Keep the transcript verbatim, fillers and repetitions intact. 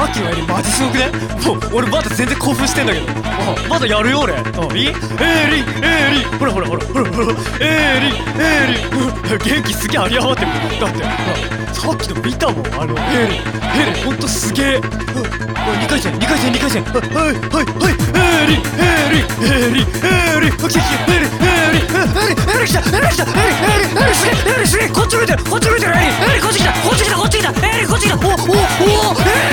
っきのエリマジすごくね。もう俺まだ全然興奮してんだけど。まだやるよ俺。いい？エリエリほらほらほらほらほらエリエリ元気すげえあり余ってる。だってさっきの見たもん。あのエリエリほんとすげえ。にかい戦にかい戦にかい戦。はいはいはいエリエリエリエリエリエリエリエリエリ来たエリ来たエリエリエリすげえエリすげえこっち見てるこっち見てるエリエリこっち来たこっち来たこっち来たエリこっち来たおおおエ